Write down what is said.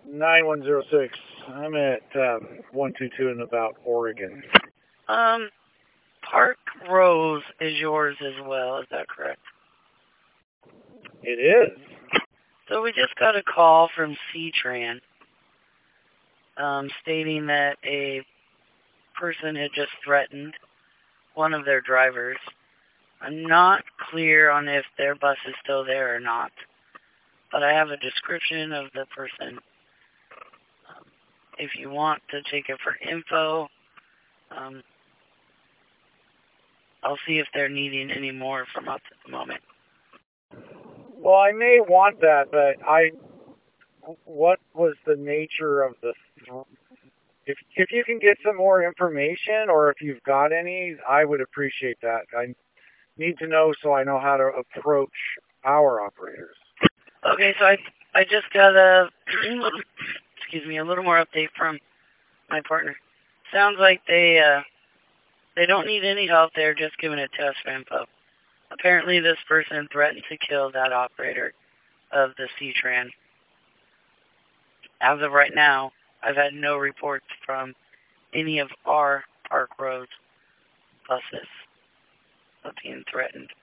9106. I'm at 122 in about Oregon. Park Rose is yours as well, is that correct? It is. So we just got a call from C-Tran stating that a person had just threatened one of their drivers. I'm not clear on if their bus is still there or not, but I have a description of the person. If you want to take it for info, I'll see if they're needing any more from us at the moment. Well, I may want that, but what was the nature of the... If you can get some more information, or if you've got any, I would appreciate that. I need to know so I know how to approach our operators. Okay, so I just got a little more update from my partner. Sounds like they don't need any help. They're just giving a test for info. Apparently, this person threatened to kill that operator of the C-Tran. As of right now, I've had no reports from any of our Park Road buses of being threatened.